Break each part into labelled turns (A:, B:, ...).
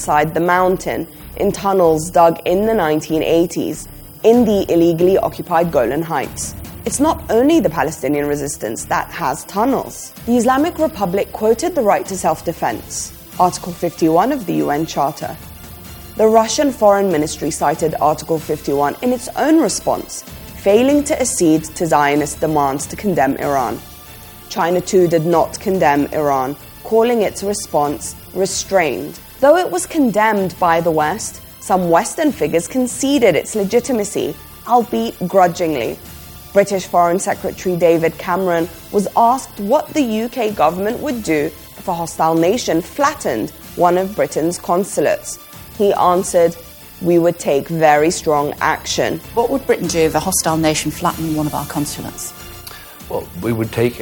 A: inside the mountain in tunnels dug in the 1980s in the illegally occupied Golan Heights. It's not only the Palestinian resistance that has tunnels. The Islamic Republic quoted the right to self-defense, Article 51 of the UN Charter. The Russian Foreign Ministry cited Article 51 in its own response, failing to accede to Zionist demands to condemn Iran. China too did not condemn Iran, calling its response restrained. Though it was condemned by the West, some Western figures conceded its legitimacy, albeit grudgingly. British Foreign Secretary David Cameron was asked what the UK government would do if a hostile nation flattened one of Britain's consulates. He answered, "We would take very strong action."
B: What would Britain do if a hostile nation flattened one of our consulates?
C: Well, we would take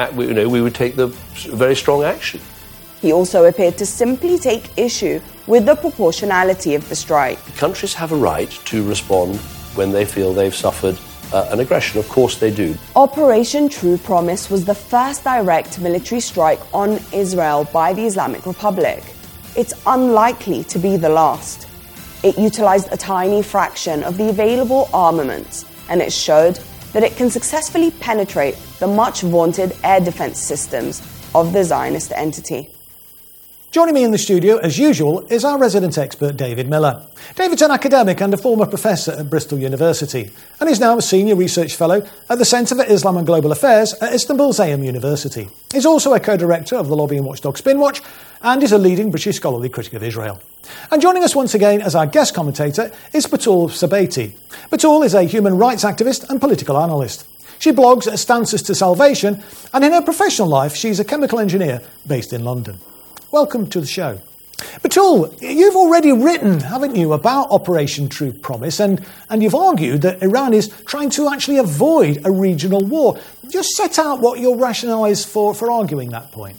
C: the very strong action.
A: He also appeared to simply take issue with the proportionality of the strike.
C: Countries have a right to respond when they feel they've suffered an aggression. Of course they do.
A: Operation True Promise was the first direct military strike on Israel by the Islamic Republic. It's unlikely to be the last. It utilized a tiny fraction of the available armaments, and it showed that it can successfully penetrate the much-vaunted air defense systems of the Zionist entity.
D: Joining me in the studio, as usual, is our resident expert, David Miller. David's an academic and a former professor at Bristol University, and is now a senior research fellow at the Centre for Islam and Global Affairs at Istanbul Zayem University. He's also a co-director of the lobbying watchdog Spinwatch, and is a leading British scholarly critic of Israel. And joining us once again as our guest commentator is Batul Sabeti. Batul is a human rights activist and political analyst. She blogs at Stances to Salvation, and in her professional life, she's a chemical engineer based in London. Welcome to the show. Batul, you've already written, haven't you, about Operation True Promise, and you've argued that Iran is trying to actually avoid a regional war. Just set out what your rationale is for arguing that point.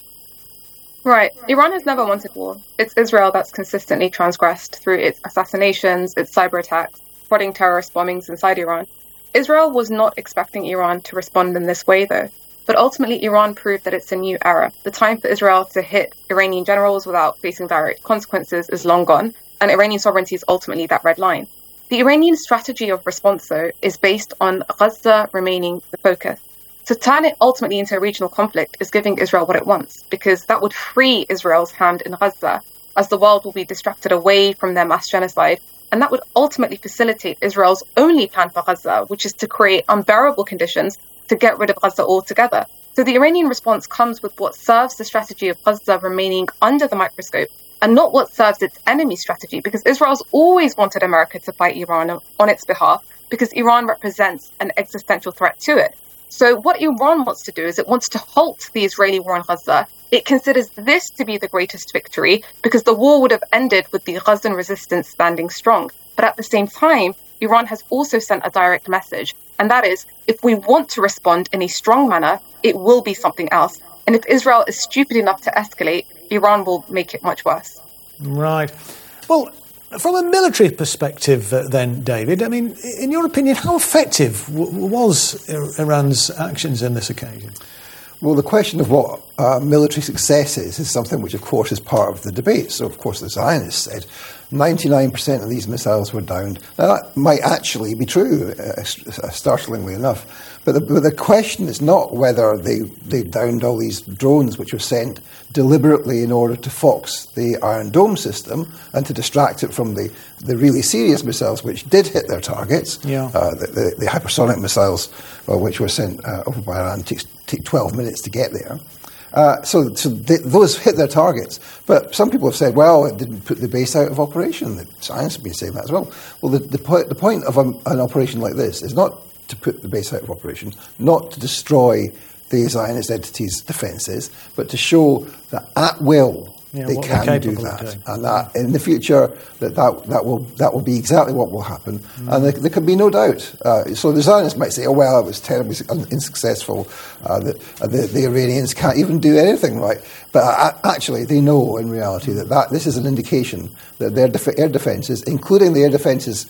E: Right. Iran has never wanted war. It's Israel that's consistently transgressed through its assassinations, its cyber attacks, prodding terrorist bombings inside Iran. Israel was not expecting Iran to respond in this way, though. But ultimately, Iran proved that it's a new era. The time for Israel to hit Iranian generals without facing direct consequences is long gone, and Iranian sovereignty is ultimately that red line. The Iranian strategy of response, though, is based on Gaza remaining the focus. To turn it ultimately into a regional conflict is giving Israel what it wants, because that would free Israel's hand in Gaza, as the world will be distracted away from their mass genocide, and that would ultimately facilitate Israel's only plan for Gaza, which is to create unbearable conditions to get rid of Gaza altogether. So the Iranian response comes with what serves the strategy of Gaza remaining under the microscope, and not what serves its enemy strategy, because Israel's always wanted America to fight Iran on its behalf, because Iran represents an existential threat to it. So what Iran wants to do is it wants to halt the Israeli war in Gaza. It considers this to be the greatest victory, because the war would have ended with the Gazan resistance standing strong. But at the same time, Iran has also sent a direct message, and that is, if we want to respond in a strong manner, it will be something else. And if Israel is stupid enough to escalate, Iran will make it much worse.
D: Right. Well, from a military perspective then, David, I mean, in your opinion, how effective was Iran's actions in this occasion?
F: Well, the question of what military success is something which, of course, is part of the debate. So, of course, the Zionists said 99% of these missiles were downed. Now, that might actually be true, startlingly enough. But the question is not whether they downed all these drones which were sent deliberately in order to fox the Iron Dome system and to distract it from the really serious missiles which did hit their targets. Yeah. The hypersonic missiles, which were sent over by Iran, take 12 minutes to get there. So those hit their targets. But some people have said, well, it didn't put the base out of operation. The science have been saying that as well. Well, the point of an operation like this is not to put the base out of operation, not to destroy the Zionist entity's defences, but to show that at will they can do that, and that in the future that will be exactly what will happen, and there can be no doubt. So the Zionists might say, "Oh well, it was terribly unsuccessful. The Iranians can't even do anything right," but actually they know in reality that this is an indication that their air defences, including the air defences,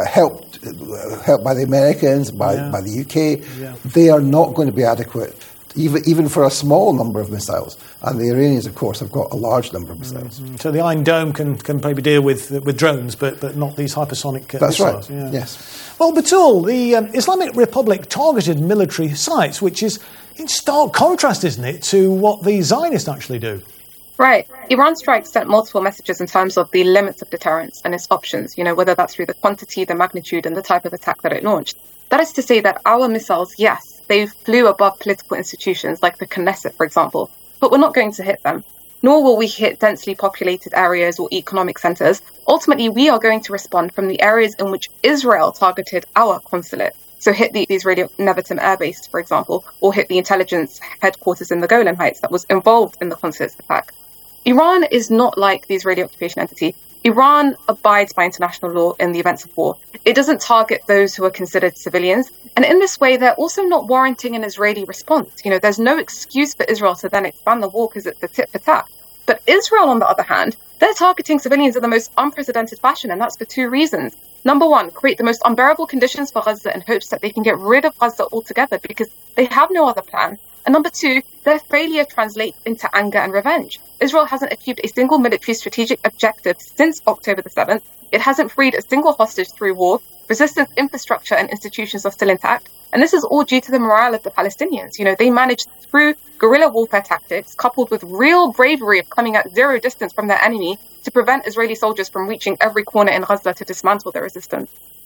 F: helped by the Americans, by the UK, they are not going to be adequate even for a small number of missiles. And the Iranians, of course, have got a large number of missiles.
D: Mm-hmm. So the Iron Dome can maybe deal with drones, but not these hypersonic
F: That's
D: missiles.
F: Right,
D: yeah.
F: Yes.
D: Well, Batul, the Islamic Republic targeted military sites, which is in stark contrast, isn't it, to what the Zionists actually do?
E: Right. Iran's strike sent multiple messages in terms of the limits of deterrence and its options, whether that's through the quantity, the magnitude, and the type of attack that it launched. That is to say that our missiles, yes, they flew above political institutions like the Knesset, for example, but we're not going to hit them. Nor will we hit densely populated areas or economic centers. Ultimately, we are going to respond from the areas in which Israel targeted our consulate. So hit the Israeli Nevatim Air Base, for example, or hit the intelligence headquarters in the Golan Heights that was involved in the consulate's attack. Iran is not like the Israeli occupation entity. Iran abides by international law in the events of war. It doesn't target those who are considered civilians. And in this way, they're also not warranting an Israeli response. There's no excuse for Israel to then expand the war because it's a tit for tat. But Israel, on the other hand, they're targeting civilians in the most unprecedented fashion, and that's for two reasons. Number one, create the most unbearable conditions for Gaza in hopes that they can get rid of Gaza altogether because they have no other plan. And number two, their failure translates into anger and revenge. Israel hasn't achieved a single military strategic objective since October the 7th. It hasn't freed a single hostage through war. Resistance infrastructure and institutions are still intact. And this is all due to the morale of the Palestinians. They managed through guerrilla warfare tactics, coupled with real bravery of coming at zero distance from their enemy, to prevent Israeli soldiers from reaching every corner in Gaza to dismantle their resistance.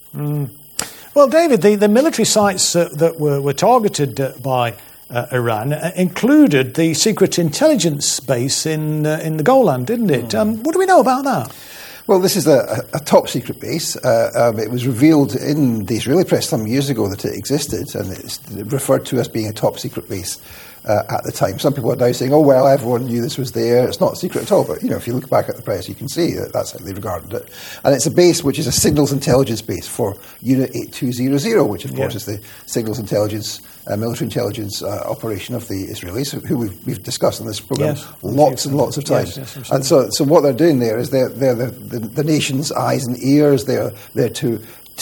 D: Well, David, the military sites that were targeted by Iran included the secret intelligence base in the Golan, didn't it? What do we know about that?
F: Well, this is a top secret base. It was revealed in the Israeli press some years ago that it existed, and it's referred to as being a top secret base at the time. Some people are now saying, oh, well, everyone knew this was there. It's not secret at all. But, if you look back at the press, you can see that that's how they regarded it. And it's a base which is a signals intelligence base for Unit 8200, which, of course, is the signals intelligence, military intelligence operation of the Israelis, who we've discussed in this programme lots and lots of times. Yes, and so what they're doing there is they're the nation's eyes and ears. They're there to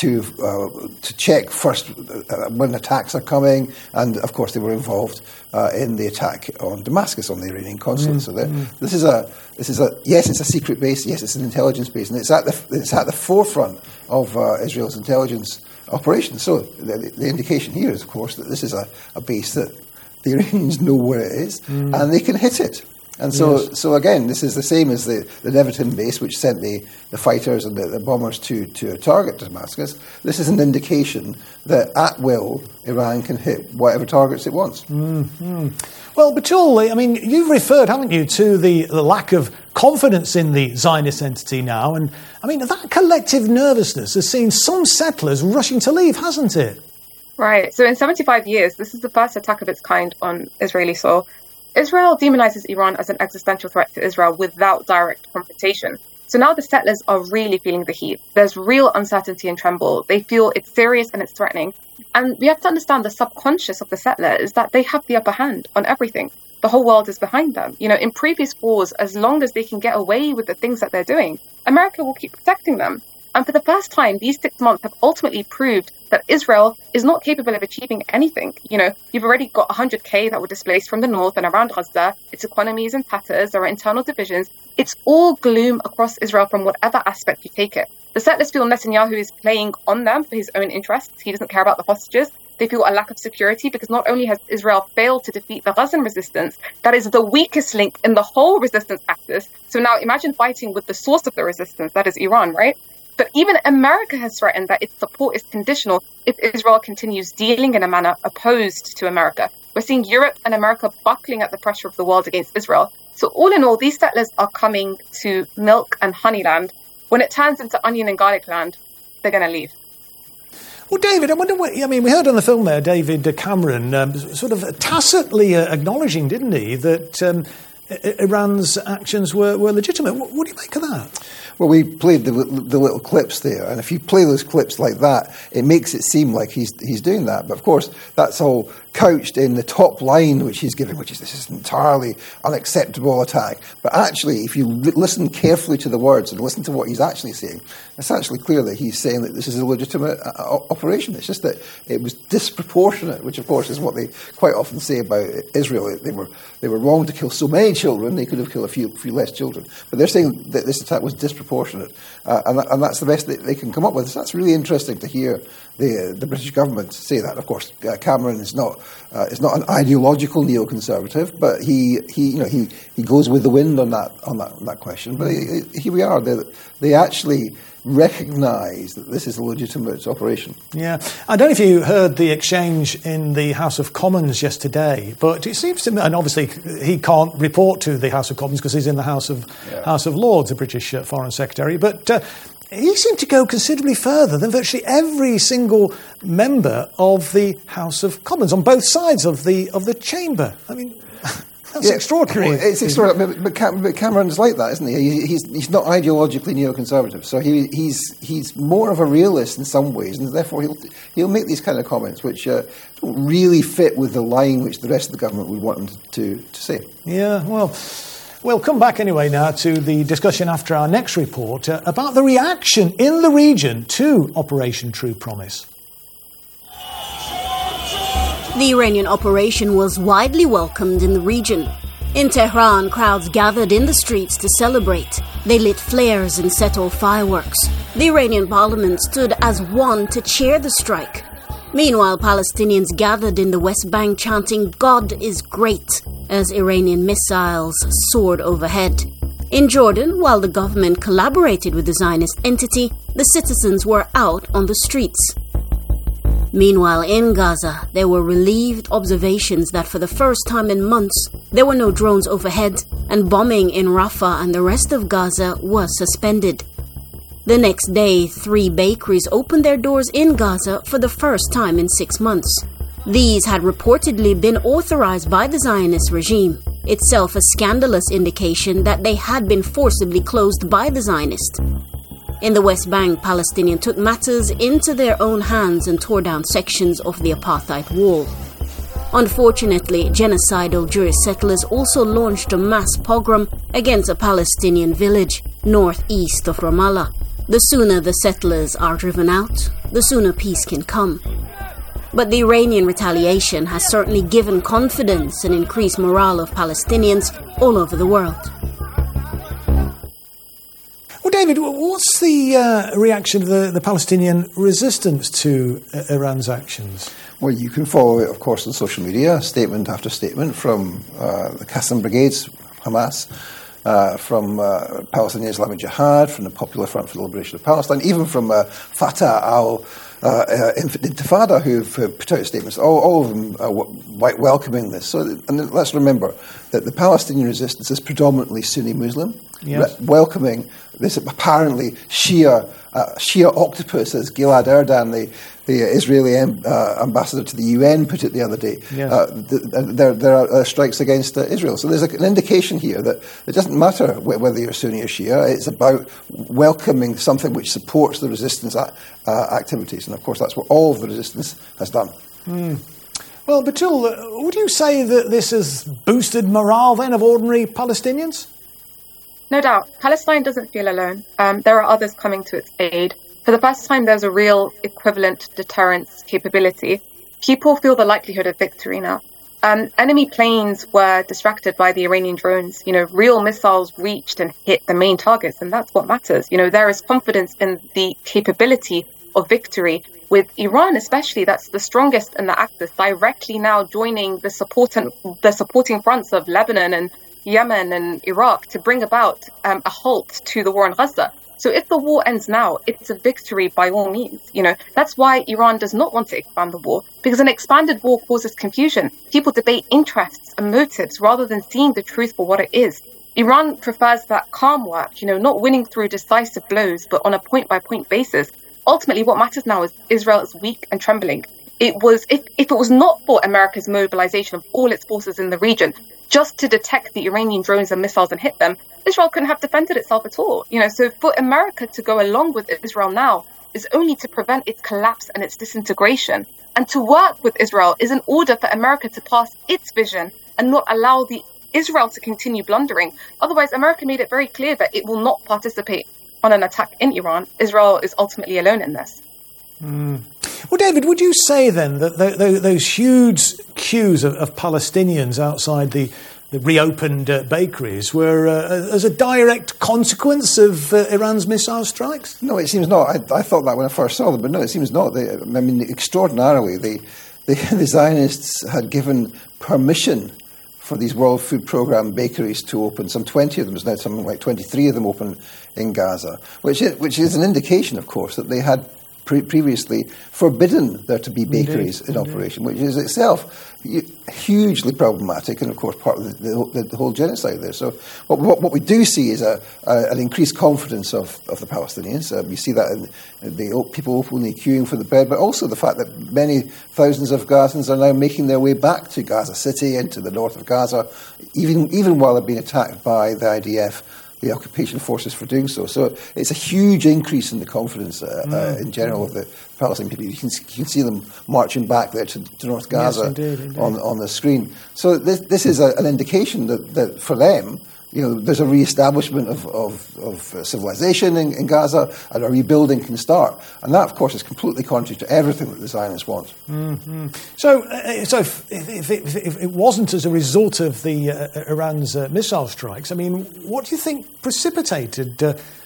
F: check first when attacks are coming, and of course they were involved in the attack on Damascus on the Iranian consulate. So this is a yes, it's a secret base. Yes, it's an intelligence base, and it's at the forefront of Israel's intelligence operations. So the indication here is, of course, that this is a base that the Iranians know where it is, and they can hit it. And so again, this is the same as the Nevatim base, which sent the fighters and the bombers to target Damascus. This is an indication that at will Iran can hit whatever targets it wants.
D: Mm-hmm. Well, Batul, I mean, you've referred, haven't you, to the lack of confidence in the Zionist entity now, and I mean that collective nervousness has seen some settlers rushing to leave, hasn't it?
E: Right. So in 75 years, this is the first attack of its kind on Israeli soil. Israel demonizes Iran as an existential threat to Israel without direct confrontation. So now the settlers are really feeling the heat. There's real uncertainty and tremble. They feel it's serious and it's threatening. And we have to understand the subconscious of the settler is that they have the upper hand on everything. The whole world is behind them. In previous wars, as long as they can get away with the things that they're doing, America will keep protecting them. And for the first time, these 6 months have ultimately proved that Israel is not capable of achieving anything. You've already got 100K that were displaced from the north and around Gaza. Its economy is in tatters. There are internal divisions. It's all gloom across Israel from whatever aspect you take it. The settlers feel Netanyahu is playing on them for his own interests. He doesn't care about the hostages. They feel a lack of security because not only has Israel failed to defeat the Gazan resistance, that is the weakest link in the whole resistance axis. So now imagine fighting with the source of the resistance, that is Iran, right? But even America has threatened that its support is conditional if Israel continues dealing in a manner opposed to America. We're seeing Europe and America buckling at the pressure of the world against Israel. So all in all, these settlers are coming to milk and honey land. When it turns into onion and garlic land, they're going to leave.
D: Well, David, I wonder what, we heard on the film there, David Cameron sort of tacitly acknowledging, didn't he, that Iran's actions were legitimate. What do you make of that?
F: Well, we played the little clips there, and if you play those clips like that, it makes it seem like he's doing that. But of course, that's all couched in the top line which he's giving, which is this is an entirely unacceptable attack. But actually, if you listen carefully to the words and listen to what he's actually saying, it's actually clear that he's saying that this is a legitimate operation. It's just that it was disproportionate, which of course is what they quite often say about Israel. They were wrong to kill so many children; they could have killed a few less children. But they're saying that this attack was disproportionate, and that's the best that they can come up with. So that's really interesting to hear the British government say that. Of course, Cameron is not an ideological neoconservative, but he goes with the wind on that question. But here we are. They actually recognise that this is a legitimate operation.
D: Yeah. I don't know if you heard the exchange in the House of Commons yesterday, but it seems to me, and obviously he can't report to the House of Commons because he's in the House of Lords, the British Foreign Secretary, but he seemed to go considerably further than virtually every single member of the House of Commons on both sides of the chamber. I mean, that's extraordinary.
F: Well, it's extraordinary, but Cameron's like that, isn't he? He's not ideologically neoconservative, so he's more of a realist in some ways, and therefore he'll make these kind of comments which don't really fit with the line which the rest of the government would want him to say.
D: Yeah, well, we'll come back anyway now to the discussion after our next report about the reaction in the region to Operation True Promise.
G: The Iranian operation was widely welcomed in the region. In Tehran, crowds gathered in the streets to celebrate. They lit flares and set off fireworks. The Iranian parliament stood as one to cheer the strike. Meanwhile, Palestinians gathered in the West Bank chanting, "God is great," as Iranian missiles soared overhead. In Jordan, while the government collaborated with the Zionist entity, the citizens were out on the streets. Meanwhile, in Gaza, there were relieved observations that for the first time in months, there were no drones overhead, and bombing in Rafah and the rest of Gaza was suspended. The next day, 3 bakeries opened their doors in Gaza for the first time in 6 months. These had reportedly been authorized by the Zionist regime, itself a scandalous indication that they had been forcibly closed by the Zionists. In the West Bank, Palestinians took matters into their own hands and tore down sections of the apartheid wall. Unfortunately, genocidal Jewish settlers also launched a mass pogrom against a Palestinian village northeast of Ramallah. The sooner the settlers are driven out, the sooner peace can come. But the Iranian retaliation has certainly given confidence and increased morale of Palestinians all over the world.
D: Well, David, what's the reaction of the Palestinian resistance to Iran's actions?
F: Well, you can follow it, of course, on social media, statement after statement from the Qassam Brigades, Hamas, from Palestinian Islamic Jihad, from the Popular Front for the Liberation of Palestine, even from Fatah al-Intifada, who've put out statements. All of them are welcoming this. So, and let's remember that the Palestinian resistance is predominantly Sunni Muslim, welcoming this apparently Shia octopus, as Gilad Erdan, the Israeli ambassador to the UN, put it the other day.
D: Yes.
F: There are strikes against Israel. So there's an indication here that it doesn't matter whether you're Sunni or Shia. It's about welcoming something which supports the resistance activities. And of course, that's what all of the resistance has done.
D: Well, Batul, would you say that this has boosted morale then of ordinary Palestinians?
E: No doubt. Palestine doesn't feel alone. There are others coming to its aid. For the first time, there's a real equivalent deterrence capability. People feel the likelihood of victory now. Enemy planes were distracted by the Iranian drones. Real missiles reached and hit the main targets, and that's what matters. There is confidence in the capability of victory. With Iran especially, that's the strongest in the Axis, directly now joining the supporting fronts of Lebanon and Yemen and Iraq to bring about a halt to the war in Gaza. So if the war ends now, it's a victory by all means. That's why Iran does not want to expand the war, because an expanded war causes confusion. People debate interests and motives rather than seeing the truth for what it is. Iran prefers that calm work, not winning through decisive blows, but on a point-by-point basis. Ultimately, what matters now is Israel is weak and trembling. If it was not for America's mobilization of all its forces in the region, just to detect the Iranian drones and missiles and hit them, Israel couldn't have defended itself at all. So for America to go along with Israel now is only to prevent its collapse and its disintegration. And to work with Israel is in order for America to pass its vision and not allow Israel to continue blundering. Otherwise, America made it very clear that it will not participate on an attack in Iran. Israel is ultimately alone in this.
D: Well, David, would you say then that those huge queues of Palestinians outside the reopened bakeries were as a direct consequence of Iran's missile strikes?
F: No, it seems not. I thought that when I first saw them, but no, it seems not. Extraordinarily, the Zionists had given permission for these World Food Programme bakeries to open. Some 20 of them, there's now something like 23 of them open in Gaza, which is an indication, of course, that they had previously forbidden there to be bakeries in operation, which is itself hugely problematic and, of course, part of the whole genocide there. So what we do see is an increased confidence of the Palestinians. We see that in the people openly queuing for the bread, but also the fact that many thousands of Gazans are now making their way back to Gaza City, into the north of Gaza, even while they're being attacked by the IDF, the occupation forces, for doing so. So it's a huge increase in the confidence in general of the Palestinian people. You can see them marching back there to North Gaza.
D: Yes, indeed.
F: On the screen. So this is an indication that for them, there's a re-establishment of civilization in Gaza, and a rebuilding can start. And that, of course, is completely contrary to everything that the Zionists want.
D: Mm-hmm. So if it wasn't as a result of the Iran's missile strikes, I mean, what do you think precipitated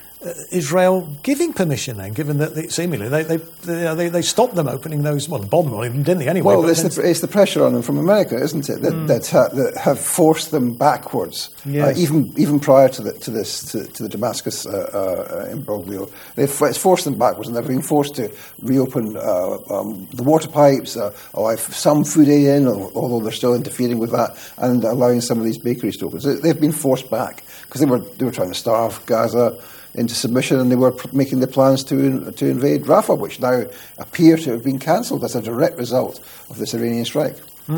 D: Israel giving permission then, given that seemingly they stopped them opening those, the bomb on them, didn't they, anyway?
F: Well, it's the pressure on them from America, isn't it, that have forced them backwards,
D: yes.
F: Even prior to the Damascus imbroglio. It's forced them backwards, and they've been forced to reopen the water pipes, allow some food aid in, although they're still interfering with that, and allowing some of these bakeries to open. So they've been forced back, because they were trying to starve Gaza into submission, and they were making the plans to invade Rafah, which now appear to have been cancelled as a direct result of this Iranian strike.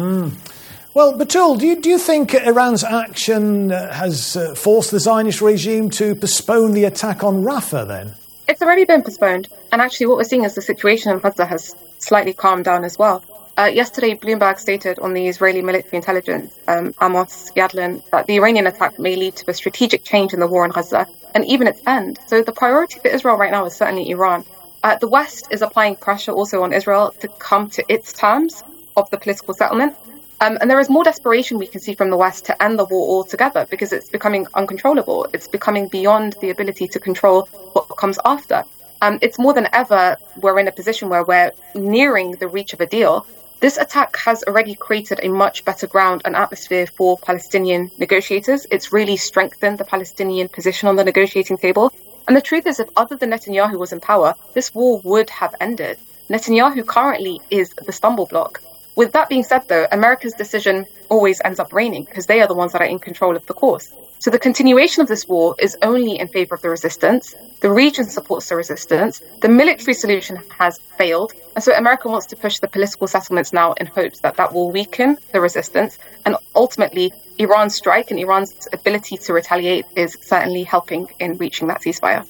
D: Well, Batul, do you think Iran's action has forced the Zionist regime to postpone the attack on Rafah then?
E: It's already been postponed, and actually what we're seeing is the situation in Gaza has slightly calmed down as well. Yesterday, Bloomberg stated on the Israeli military intelligence, Amos Yadlin, that the Iranian attack may lead to a strategic change in the war in Gaza, and even its end. So the priority for Israel right now is certainly Iran. The West is applying pressure also on Israel to come to its terms of the political settlement. And there is more desperation we can see from the West to end the war altogether, because it's becoming uncontrollable. It's becoming beyond the ability to control what comes after. It's more than ever we're in a position where we're nearing the reach of a deal. This attack has already created a much better ground and atmosphere for Palestinian negotiators. It's really strengthened the Palestinian position on the negotiating table. And the truth is, if other than Netanyahu was in power, this war would have ended. Netanyahu currently is the stumble block. With that being said, though, America's decision always ends up reigning, because they are the ones that are in control of the course. So the continuation of this war is only in favor of the resistance. The region supports the resistance. The military solution has failed. And so America wants to push the political settlements now in hopes that that will weaken the resistance. And ultimately, Iran's strike and Iran's ability to retaliate is certainly helping in reaching that ceasefire.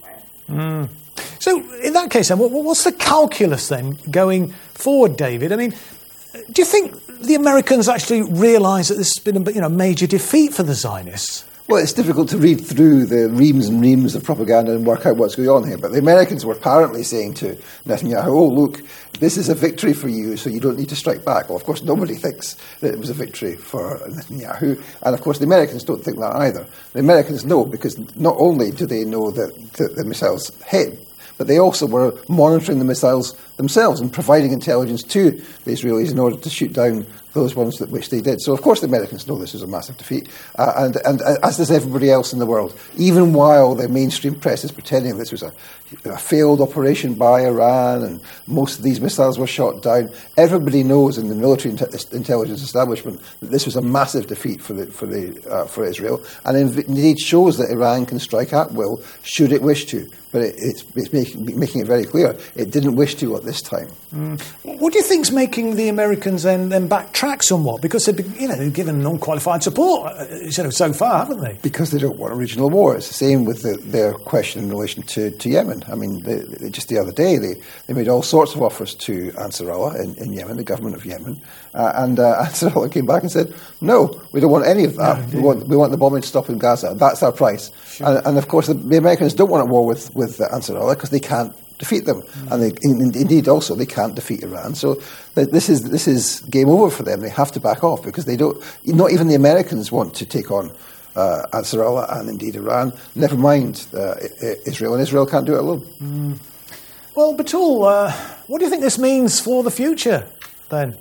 D: So in that case, then, what's the calculus then going forward, David? I mean, do you think the Americans actually realise that this has been a major defeat for the Zionists?
F: Well, it's difficult to read through the reams and reams of propaganda and work out what's going on here. But the Americans were apparently saying to Netanyahu, oh, look, this is a victory for you, so you don't need to strike back. Well, of course, nobody thinks that it was a victory for Netanyahu. And, of course, the Americans don't think that either. The Americans know, because not only do they know that the missiles hit, but they also were monitoring the missiles themselves and providing intelligence to the Israelis in order to shoot down those ones which they did. So, of course, the Americans know this was a massive defeat, and as does everybody else in the world. Even while the mainstream press is pretending this was a failed operation by Iran and most of these missiles were shot down, everybody knows in the military intelligence establishment that this was a massive defeat for Israel, and indeed shows that Iran can strike at will should it wish to. But it's making it very clear it didn't wish to at this time.
D: What do you think's making the Americans then backtrack backtrack somewhat because they've given unqualified support, so far, haven't they?
F: Because they don't want a regional war. It's the same with their question in relation to Yemen. I mean, just the other day, they made all sorts of offers to Ansarallah in Yemen, the government of Yemen, and Ansarallah came back and said, no, we don't want any of that. We want the bombing to stop in Gaza. That's our price. Sure. And of course, the Americans don't want a war with Ansarallah because they can't defeat them, and indeed also they can't defeat Iran. So this is game over for them. They have to back off because they don't. Not even the Americans want to take on Ansarallah and indeed Iran. Never mind Israel, and Israel can't do it alone.
D: Well, Batul, what do you think this means for the future then?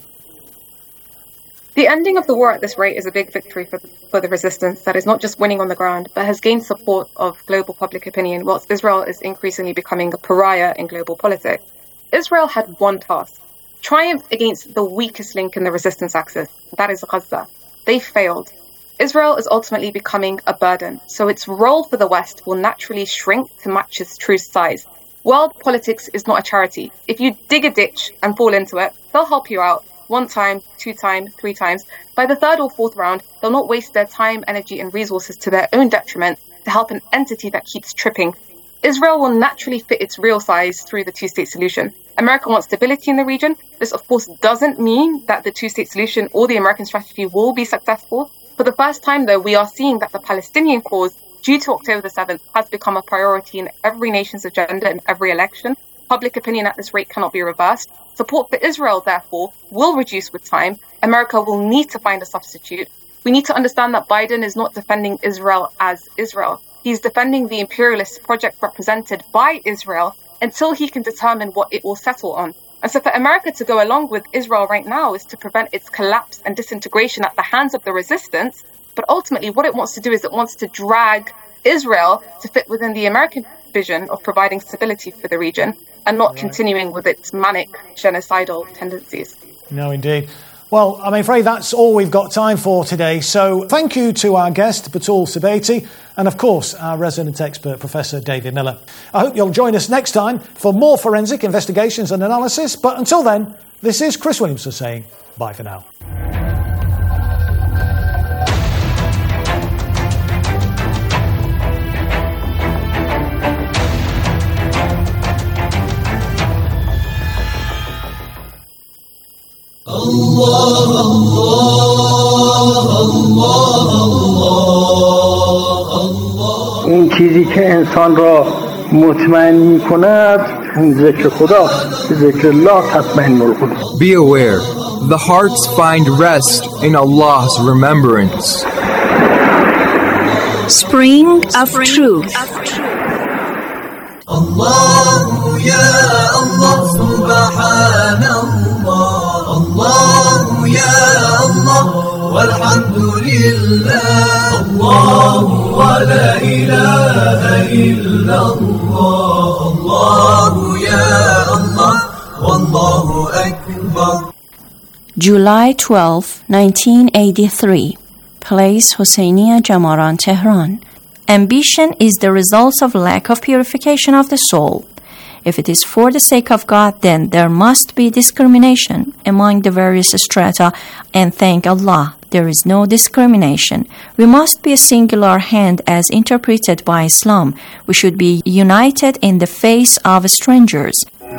E: The ending of the war at this rate is a big victory for the resistance that is not just winning on the ground, but has gained support of global public opinion, whilst Israel is increasingly becoming a pariah in global politics. Israel had one task: triumph against the weakest link in the resistance axis, that is Gaza. They failed. Israel is ultimately becoming a burden, so its role for the West will naturally shrink to match its true size. World politics is not a charity. If you dig a ditch and fall into it, they'll help you out. 1 time, 2 times, 3 times. By the 3rd or 4th round, they'll not waste their time, energy, and resources to their own detriment to help an entity that keeps tripping. Israel will naturally fit its real size through the two-state solution. America wants stability in the region. This, of course, doesn't mean that the two-state solution or the American strategy will be successful. For the first time, though, we are seeing that the Palestinian cause, due to October the 7th, has become a priority in every nation's agenda in every election. Public opinion at this rate cannot be reversed. Support for Israel, therefore, will reduce with time. America will need to find a substitute. We need to understand that Biden is not defending Israel as Israel. He's defending the imperialist project represented by Israel until he can determine what it will settle on. And so for America to go along with Israel right now is to prevent its collapse and disintegration at the hands of the resistance. But ultimately, what it wants to do is it wants to drag Israel to fit within the American vision of providing stability for the region and not continuing with its manic genocidal tendencies.
D: No, indeed. Well, I'm afraid that's all we've got time for today. So thank you to our guest, Batul Sabeti, and of course, our resident expert, Professor David Miller. I hope you'll join us next time for more forensic investigations and analysis. But until then, this is Chris Williamson saying bye for now.
H: Allah, این چیزی که انسان را مطمئن می‌کند ذکر خداست. ذکر الله تطمئن القلوب.
I: Be aware, the hearts find rest in Allah's remembrance.
G: Spring of Truth.
H: Allah, ya Allah, subhanallah. Allah, ya Allah, walhamdulillah. Allah, wa la ilaha illallah. Allah, ya Allah, wallahu akbar.
J: July 12, 1983. Place Hosseiniya Jamaran, Tehran. Ambition is the result of lack of purification of the soul. If it is for the sake of God, then there must be discrimination among the various strata, and thank Allah, there is no discrimination. We must be a singular hand as interpreted by Islam. We should be united in the face of strangers.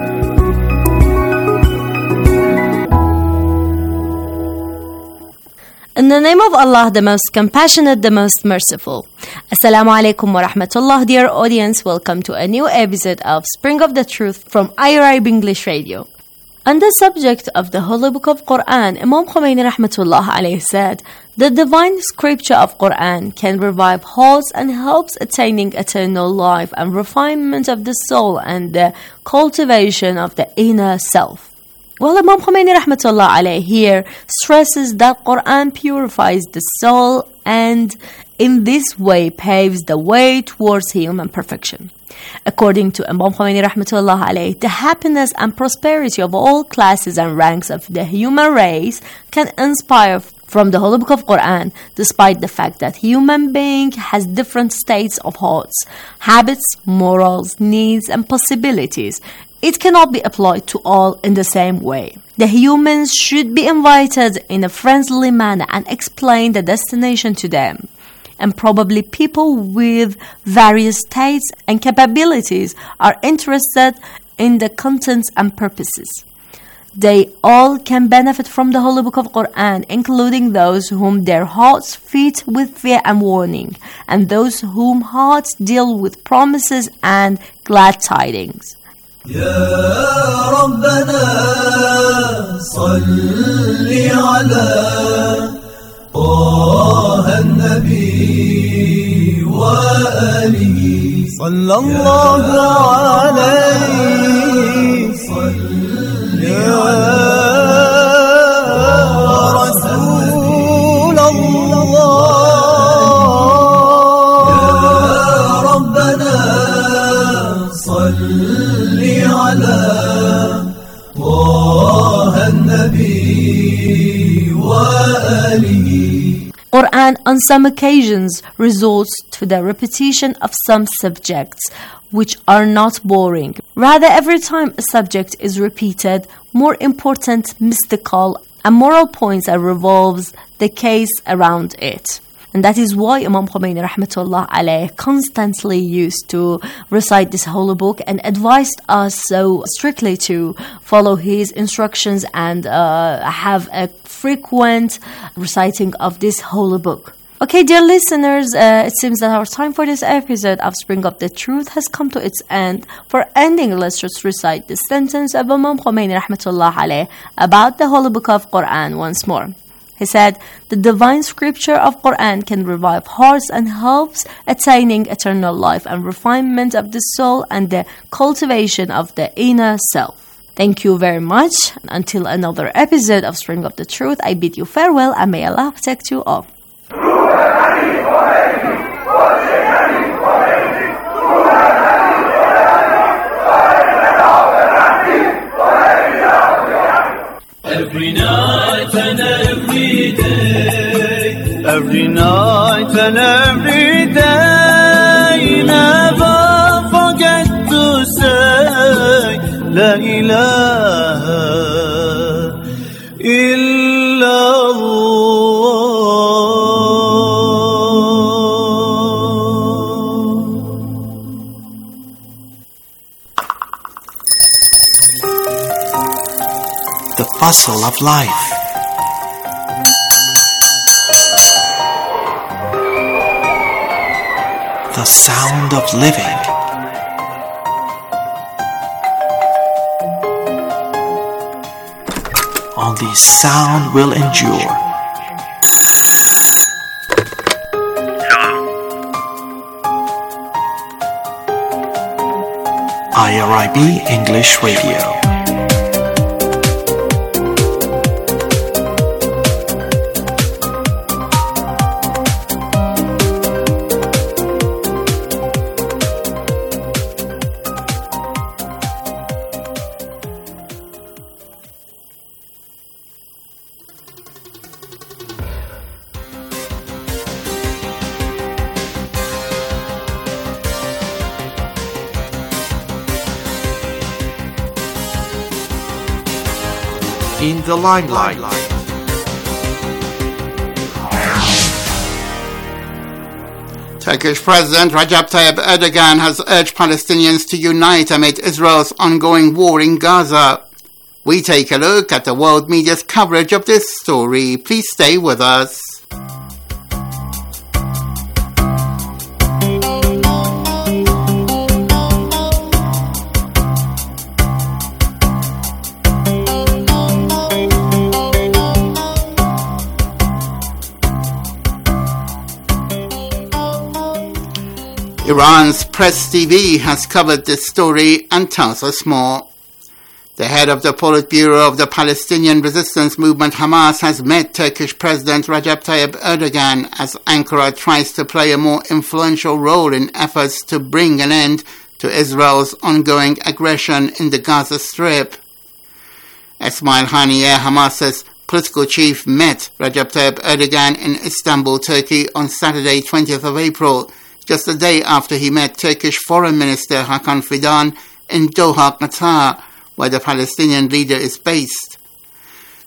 K: In the name of Allah, the most compassionate, the most merciful. Assalamu alaikum wa rahmatullah, dear audience. Welcome to a new episode of Spring of the Truth from IRIB English Radio. On the subject of the Holy Book of Quran, Imam Khomeini rahmatullah alayhi said, the divine scripture of Quran can revive hearts and helps attaining eternal life and refinement of the soul and the cultivation of the inner self. Well, Imam Khomeini rahmatullah alayhi here stresses that Quran purifies the soul and in this way paves the way towards human perfection. According to Imam Khomeini rahmatullah alayhi, the happiness and prosperity of all classes and ranks of the human race can inspire from the Holy Book of Quran, despite the fact that human being has different states of hearts, habits, morals, needs, and possibilities. It cannot be applied to all in the same way. The humans should be invited in a friendly manner and explain the destination to them. And probably people with various tastes and capabilities are interested in the contents and purposes. They all can benefit from the Holy Book of Quran, including those whom their hearts fit with fear and warning, and those whom hearts deal with promises and glad tidings.
L: يا ربنا صل على طه النبي وآله صلى الله عليه صل يا رسول الله يا ربنا صل على طه النبي وآله.
K: Quran on some occasions resorts to the repetition of some subjects which are not boring. Rather, every time a subject is repeated, more important, mystical, and moral points are revolves the case around it. And that is why Imam Khomeini rahmatullah alayh constantly used to recite this holy book and advised us so strictly to follow his instructions and have a frequent reciting of this holy book. Okay, dear listeners, it seems that our time for this episode of Spring of the Truth has come to its end. For ending, let's just recite the sentence of Imam Khomeini rahmatullah alayh about the holy book of Quran once more. He said, the divine scripture of Quran can revive hearts and helps attaining eternal life and refinement of the soul and the cultivation of the inner self. Thank you very much. Until another episode of Spring of the Truth, I bid you farewell and may Allah protect you all.
L: Every night and every day, every night and every day, never forget to say La ilaha
M: The puzzle of life. The sound of living. Only sound will endure. IRIB English Radio. In the limelight.
N: Turkish President Recep Tayyip Erdogan has urged Palestinians to unite amid Israel's ongoing war in Gaza. We take a look at the world media's coverage of this story. Please stay with us. Iran's Press TV has covered this story and tells us more. The head of the Politburo of the Palestinian resistance movement Hamas has met Turkish President Recep Tayyip Erdogan as Ankara tries to play a more influential role in efforts to bring an end to Israel's ongoing aggression in the Gaza Strip. Esmail Haniyeh, Hamas's political chief, met Recep Tayyip Erdogan in Istanbul, Turkey on Saturday, 20th of April, just a day after he met Turkish Foreign Minister Hakan Fidan in Doha, Qatar, where the Palestinian leader is based.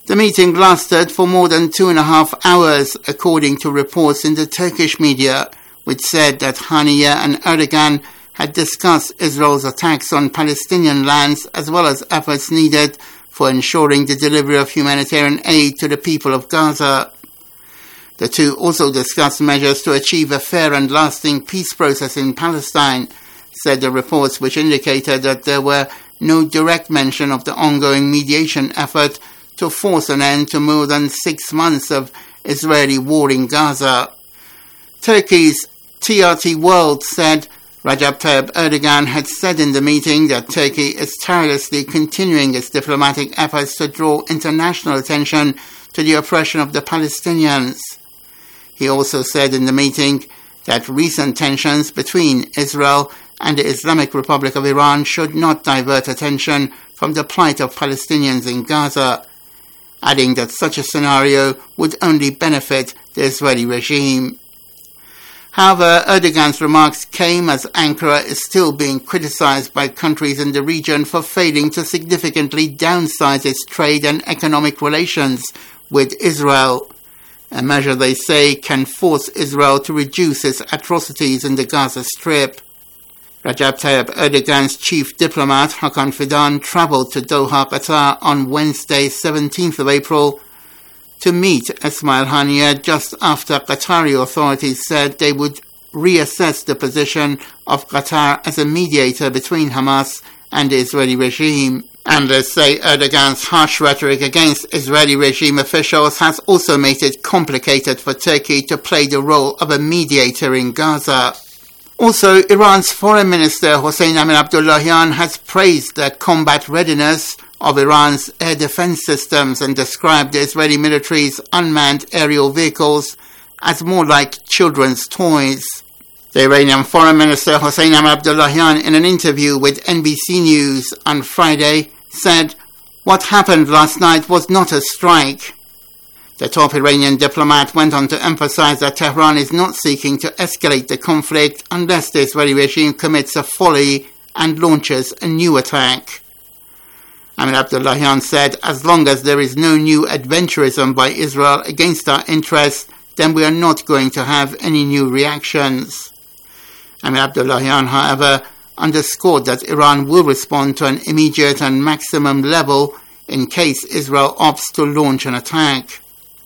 N: The meeting lasted for more than 2.5 hours, according to reports in the Turkish media, which said that Haniyeh and Erdogan had discussed Israel's attacks on Palestinian lands as well as efforts needed for ensuring the delivery of humanitarian aid to the people of Gaza. The two also discussed measures to achieve a fair and lasting peace process in Palestine, said the reports, which indicated that there were no direct mention of the ongoing mediation effort to force an end to more than 6 months of Israeli war in Gaza. Turkey's TRT World said Recep Tayyip Erdogan had said in the meeting that Turkey is tirelessly continuing its diplomatic efforts to draw international attention to the oppression of the Palestinians. He also said in the meeting that recent tensions between Israel and the Islamic Republic of Iran should not divert attention from the plight of Palestinians in Gaza, adding that such a scenario would only benefit the Israeli regime. However, Erdogan's remarks came as Ankara is still being criticized by countries in the region for failing to significantly downsize its trade and economic relations with Israel, a measure they say can force Israel to reduce its atrocities in the Gaza Strip. Recep Tayyip Erdogan's chief diplomat, Hakan Fidan, travelled to Doha, Qatar on Wednesday, 17th of April, to meet Ismail Haniyeh just after Qatari authorities said they would reassess the position of Qatar as a mediator between Hamas and the Israeli regime. Analysts say Erdogan's harsh rhetoric against Israeli regime officials has also made it complicated for Turkey to play the role of a mediator in Gaza. Also, Iran's Foreign Minister Hossein Amir-Abdollahian has praised the combat readiness of Iran's air defense systems and described the Israeli military's unmanned aerial vehicles as more like children's toys. The Iranian Foreign Minister Hossein Amir-Abdollahian, in an interview with NBC News on Friday, said, "What happened last night was not a strike." The top Iranian diplomat went on to emphasize that Tehran is not seeking to escalate the conflict unless the Israeli regime commits a folly and launches a new attack. Amir-Abdollahian said, "As long as there is no new adventurism by Israel against our interests, then we are not going to have any new reactions." Amir-Abdollahian, however, underscored that Iran will respond to an immediate and maximum level in case Israel opts to launch an attack.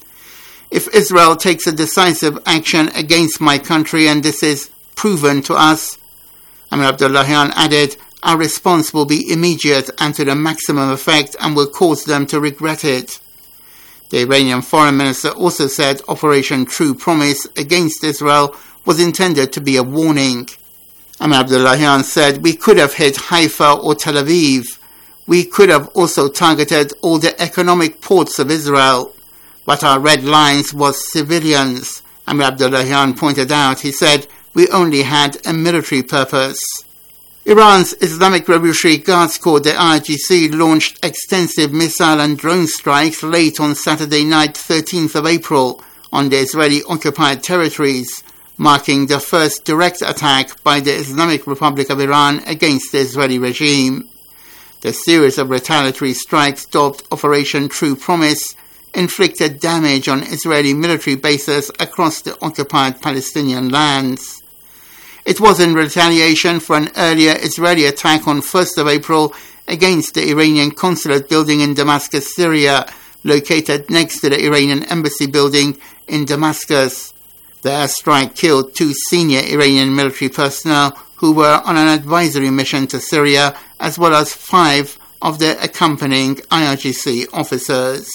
N: "If Israel takes a decisive action against my country and this is proven to us," Amir-Abdollahian added, "our response will be immediate and to the maximum effect and will cause them to regret it." The Iranian foreign minister also said Operation True Promise against Israel was intended to be a warning. Amir-Abdollahian said, "We could have hit Haifa or Tel Aviv. We could have also targeted all the economic ports of Israel. But our red lines was civilians," Amir-Abdollahian pointed out. He said, "We only had a military purpose." Iran's Islamic Revolutionary Guards Corps, the IRGC, launched extensive missile and drone strikes late on Saturday night, 13th of April, on the Israeli-occupied territories, marking the first direct attack by the Islamic Republic of Iran against the Israeli regime. The series of retaliatory strikes, dubbed Operation True Promise, inflicted damage on Israeli military bases across the occupied Palestinian lands. It was in retaliation for an earlier Israeli attack on 1st of April against the Iranian consulate building in Damascus, Syria, located next to the Iranian embassy building in Damascus. The airstrike killed 2 senior Iranian military personnel who were on an advisory mission to Syria, as well as 5 of the accompanying IRGC officers.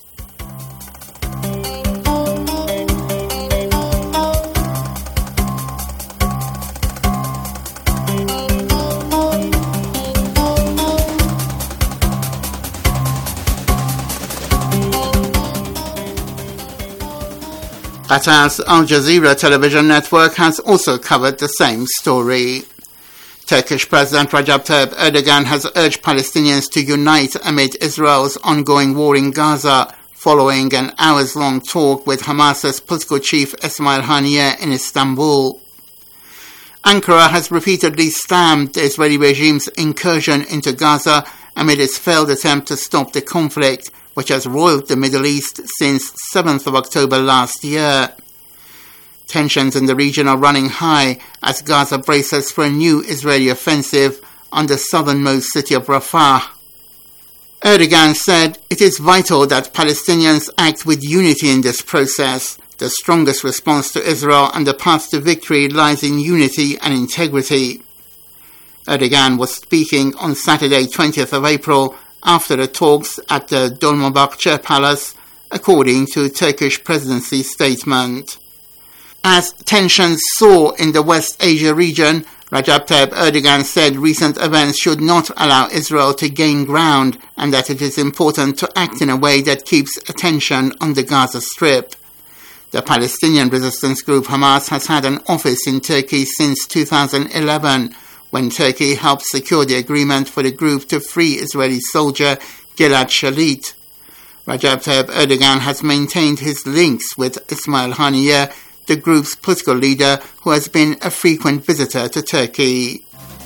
N: Qatar's Al Jazeera television network has also covered the same story. Turkish President Recep Tayyip Erdogan has urged Palestinians to unite amid Israel's ongoing war in Gaza, following an hours-long talk with Hamas's political chief Ismail Haniyeh in Istanbul. Ankara has repeatedly slammed the Israeli regime's incursion into Gaza amid its failed attempt to stop the conflict, which has roiled the Middle East since 7th of October last year. Tensions in the region are running high as Gaza braces for a new Israeli offensive on the southernmost city of Rafah. Erdogan said it is vital that Palestinians act with unity in this process. The strongest response to Israel and the path to victory lies in unity and integrity. Erdogan was speaking on Saturday, 20th of April, after the talks at the Dolmabahce Palace, according to Turkish presidency statement. As tensions soar in the West Asia region, Recep Tayyip Erdogan said recent events should not allow Israel to gain ground and that it is important to act in a way that keeps attention on the Gaza Strip. The Palestinian resistance group Hamas has had an office in Turkey since 2011, when Turkey helped secure the agreement for the group to free Israeli soldier Gilad Shalit. Recep Tayyip Erdogan has maintained his links with Ismail Haniyeh, the group's political leader, who has been a frequent visitor to Turkey.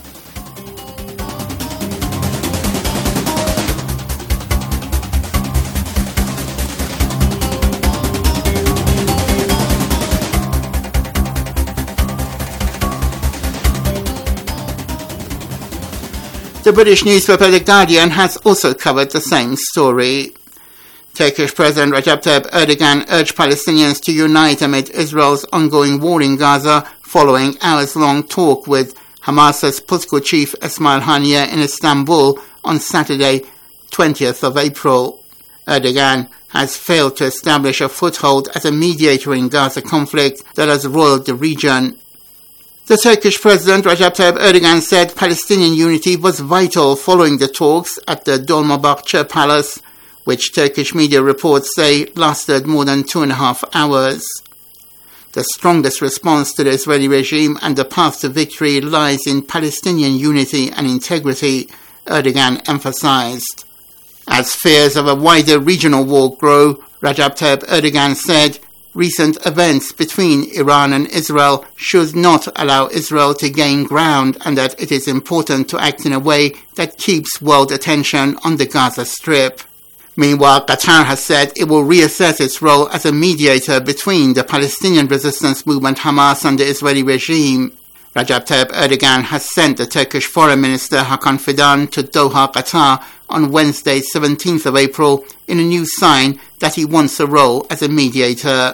N: The British newspaper The Guardian has also covered the same story. Turkish President Recep Tayyip Erdogan urged Palestinians to unite amid Israel's ongoing war in Gaza following hours-long talk with Hamas's political chief Ismail Haniyeh in Istanbul on Saturday, 20th of April. Erdogan has failed to establish a foothold as a mediator in Gaza conflict that has roiled the region. The Turkish President Recep Tayyip Erdogan said Palestinian unity was vital following the talks at the Dolmabahce Palace, which Turkish media reports say lasted more than 2.5 hours. The strongest response to the Israeli regime and the path to victory lies in Palestinian unity and integrity, Erdogan emphasized. As fears of a wider regional war grow, Recep Tayyip Erdogan said recent events between Iran and Israel should not allow Israel to gain ground and that it is important to act in a way that keeps world attention on the Gaza Strip. Meanwhile, Qatar has said it will reassess its role as a mediator between the Palestinian resistance movement Hamas and the Israeli regime. Recep Tayyip Erdogan has sent the Turkish Foreign Minister Hakan Fidan to Doha, Qatar on Wednesday, 17th of April, in a new sign that he wants a role as a mediator.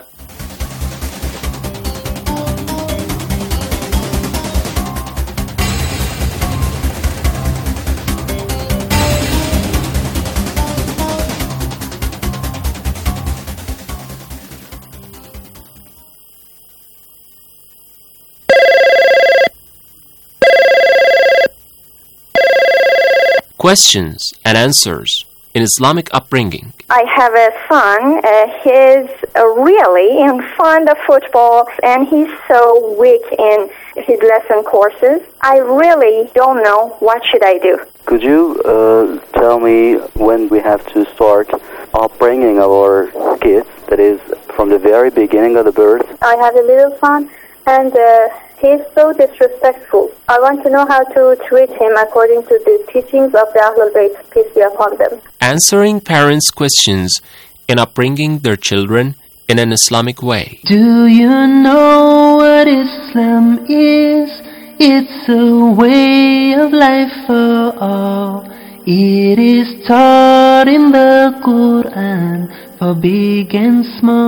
O: Questions and answers in Islamic upbringing.
P: I have a son. He's really fond of football, and he's so weak in his lesson courses. I really don't know what should I do.
Q: Could you tell me when we have to start upbringing our kids, that is, from the very beginning of the birth?
P: I have a little son, and he's so disrespectful. I want to know how to treat him according to the teachings of the Ahlul Bayt, peace be upon them.
O: Answering parents' questions in upbringing their children in an Islamic way.
R: Do you know what Islam is? It's a way of life for all. It is taught in the Quran for big and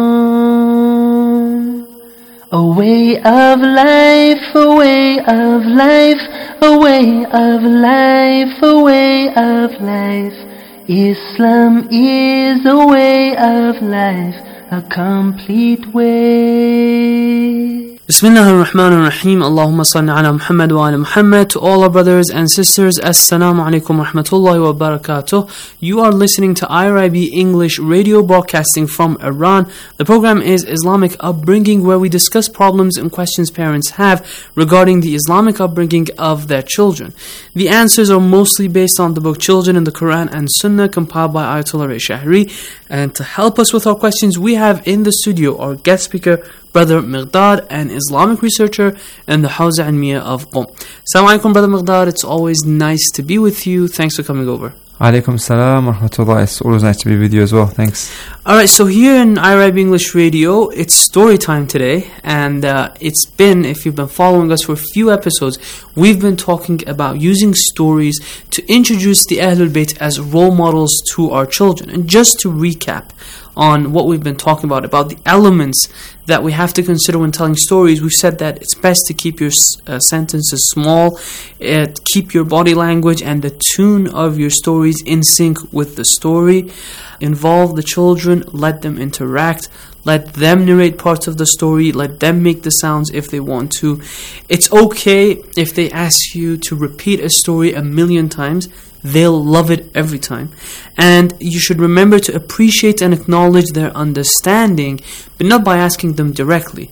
R: small. A way of life, a way of life, a way of life, a way of life. Islam is a way of life, a complete way.
S: Bismillah ar-Rahman ar-Rahim. Allahumma salli ala Muhammad wa ala Muhammad. To all our brothers and sisters, Assalamu alaikum wa rahmatullahi wa barakatuh. You are listening to IRIB English radio broadcasting from Iran. The program is Islamic Upbringing, where we discuss problems and questions parents have regarding the Islamic upbringing of their children. The answers are mostly based on the book Children in the Quran and Sunnah, compiled by Ayatollah Ray Shahri. And to help us with our questions, we have in the studio our guest speaker, Brother Miqdad, an Islamic researcher in the Hawza Ilmiya of Qom. Assalamu alaikum, Brother Miqdad. It's always nice to be with you. Thanks for coming over.
T: Alaikum salam wa rahmatullah. It's always nice to be with you as well. Thanks.
S: Alright, so here in IRIB English Radio, it's story time today. And it's been, if you've been following us for a few episodes, we've been talking about using stories to introduce the Ahlul Bayt as role models to our children. And just to recap on what we've been talking about the elements that we have to consider when telling stories, we've said that it's best to keep your sentences small, keep your body language and the tune of your stories in sync with the story, involve the children, let them interact, let them narrate parts of the story, let them make the sounds if they want to. It's okay if they ask you to repeat a story 1,000,000 times. They'll love it every time. And you should remember to appreciate and acknowledge their understanding, but not by asking them directly.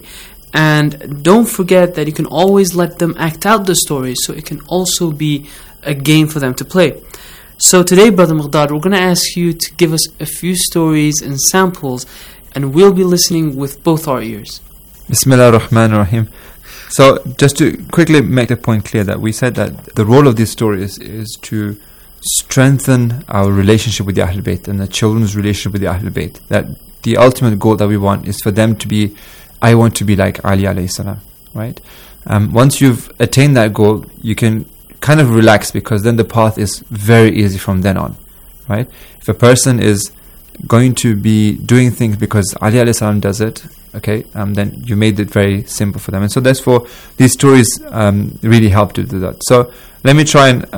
S: And don't forget that you can always let them act out the story, so it can also be a game for them to play. So today, Brother Muqdad, we're going to ask you to give us a few stories and samples, and we'll be listening with both our ears.
T: Bismillah ar-Rahman ar-Rahim. So just to quickly make the point clear that we said that the role of these stories is to strengthen our relationship with the Ahlul Bayt and the children's relationship with the Ahlul Bayt. That the ultimate goal that we want is for them to be, I want to be like Ali alayhi salam, right? Once you've attained that goal, you can kind of relax, because then the path is very easy from then on, right? If a person is going to be doing things because Ali alayhi salam does it, okay, then you made it very simple for them. And so therefore these stories really help to do that. So let me try and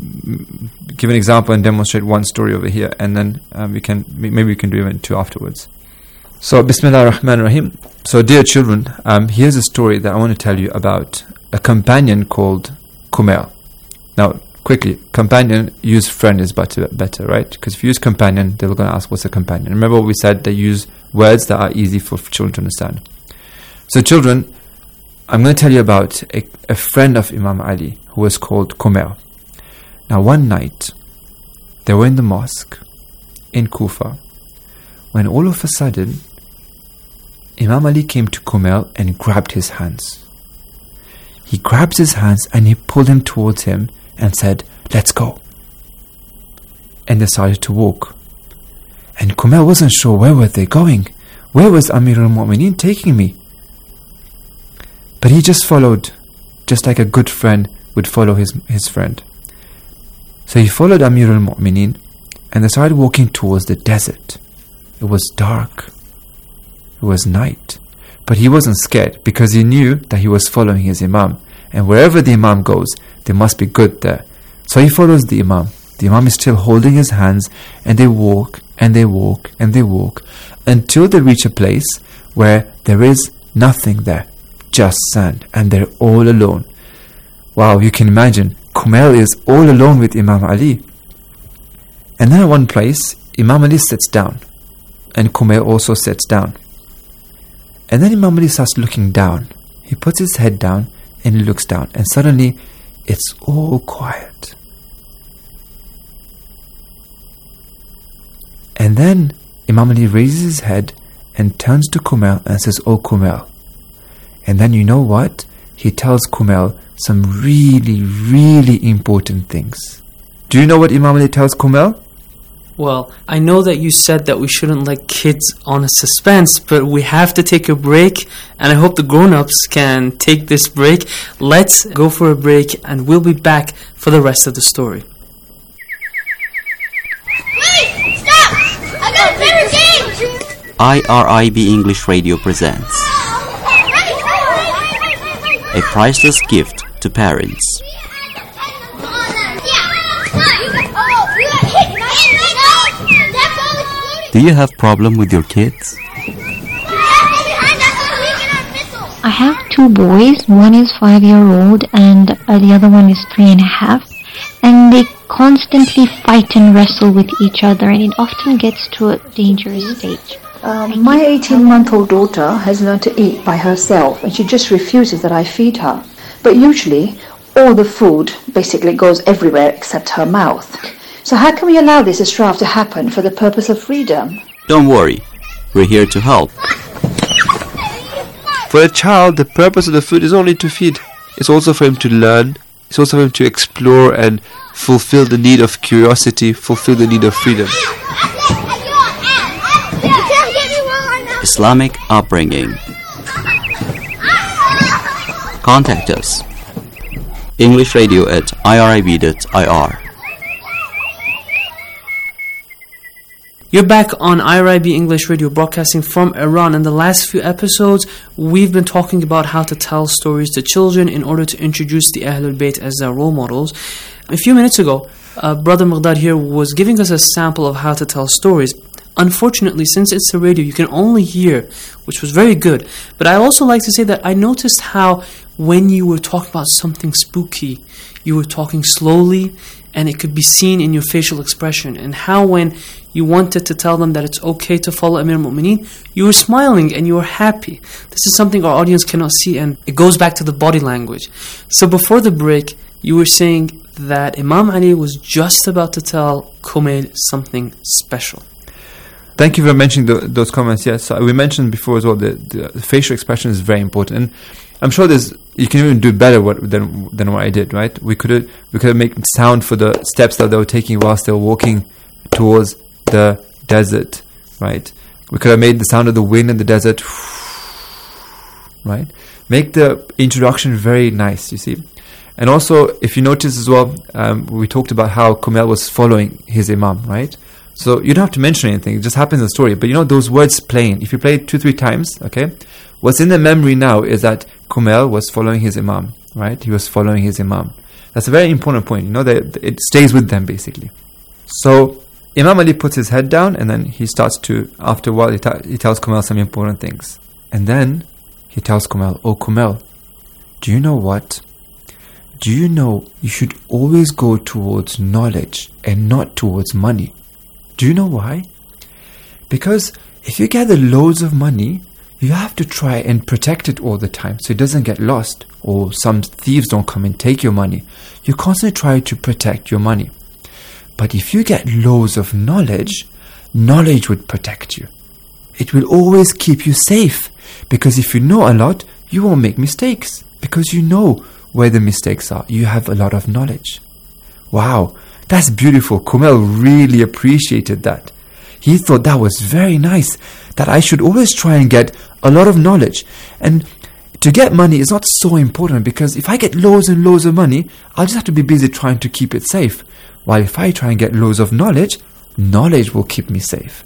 T: give an example and demonstrate one story over here, and then maybe we can do even two afterwards. So Bismillah ar-Rahman ar-Rahim. So dear children, here's a story that I want to tell you about a companion called Kumail. Now quickly, companion, use friend is better, right? Because if you use companion, they're going to ask what's a companion. Remember what we said, they use words that are easy for children to understand. So children, I'm going to tell you about a friend of Imam Ali who was called Kumail. Now one night, they were in the mosque in Kufa, when all of a sudden, Imam Ali came to Kumail and grabbed his hands. He grabbed his hands and he pulled him towards him and said, "Let's go." And decided to walk. And Kumail wasn't sure where were they going. Where was Amir al-Mu'mineen taking me? But he just followed, just like a good friend would follow his friend. So he followed Amir al-Mu'mineen and they started walking towards the desert. It was dark. It was night. But he wasn't scared, because he knew that he was following his Imam. And wherever the Imam goes, there must be good there. So he follows the Imam. The Imam is still holding his hands, and they walk, and they walk, and they walk, until they reach a place where there is nothing there, just sand, and they're all alone. Wow, you can imagine, Kumail is all alone with Imam Ali. And then at one place, Imam Ali sits down, and Kumail also sits down. And then Imam Ali starts looking down. He puts his head down and he looks down, and suddenly it's all quiet. And then Imam Ali raises his head and turns to Kumail and says, "Oh Kumail." And then you know what? He tells Kumail some really, really important things. Do you know what Imam Ali tells Kumail?
S: Well, I know that you said that we shouldn't let kids on a suspense, but we have to take a break, and I hope the grown-ups can take this break. Let's go for a break, and we'll be back for the rest of the story.
L: Wait! Stop! I got a better game!
U: IRIB English Radio presents a priceless gift to parents. Do you have problem with your kids?
V: I have two boys. One is 5-year-old and the other one is 3.5. And they constantly fight and wrestle with each other, and it often gets to a dangerous stage.
B: My 18-month-old daughter has learned to eat by herself, and she just refuses that I feed her. But usually, all the food basically goes everywhere except her mouth. So how can we allow this israf to happen for the purpose of freedom?
U: Don't worry, we're here to help.
W: For a child, the purpose of the food is only to feed. It's also for him to learn,
T: It's also for him to explore and fulfill the need of curiosity, fulfill the need of freedom.
U: Islamic upbringing. Contact us. englishradio@irib.ir.
S: You're back on IRIB English Radio, broadcasting from Iran. In the last few episodes, we've been talking about how to tell stories to children in order to introduce the Ahlul Bayt as their role models. A few minutes ago, Brother Miqdad here was giving us a sample of how to tell stories. Unfortunately, since it's a radio, you can only hear, which was very good. But I also like to say that I noticed how when you were talking about something spooky, you were talking slowly, and it could be seen in your facial expression. And how when you wanted to tell them that it's okay to follow Amir al-Mu'mineen, you were smiling and you were happy. This is something our audience cannot see, and it goes back to the body language. So before the break, you were saying that Imam Ali was just about to tell Kumail something special.
T: Thank you for mentioning those comments. Yes, we mentioned before as well that the facial expression is very important, and I'm sure you can even do better than what I did. Right? We could make sound for the steps that they were taking whilst they were walking towards the desert. Right? We could have made the sound of the wind in the desert. Right? Make the introduction very nice. You see. And also, if you notice as well, we talked about how Kumail was following his Imam. Right? So you don't have to mention anything, it just happens in the story. But you know, those words playing, if you play it 2-3 times, okay, what's in the memory now is that Kumail was following his Imam, right? He was following his Imam. That's a very important point, you know, that it stays with them basically. So Imam Ali puts his head down, and then he starts to, after a while, he tells Kumail some important things. And then he tells Kumail, "Oh Kumail, do you know what? Do you know you should always go towards knowledge and not towards money? Do you know why? Because if you gather loads of money, you have to try and protect it all the time so it doesn't get lost, or some thieves don't come and take your money. You constantly try to protect your money. But if you get loads of knowledge, knowledge would protect you. It will always keep you safe, because if you know a lot, you won't make mistakes, because you know where the mistakes are. You have a lot of knowledge." Wow, that's beautiful. Kumail really appreciated that. He thought that was very nice, that I should always try and get a lot of knowledge. And to get money is not so important, because if I get loads and loads of money, I'll just have to be busy trying to keep it safe. While if I try and get loads of knowledge, knowledge will keep me safe.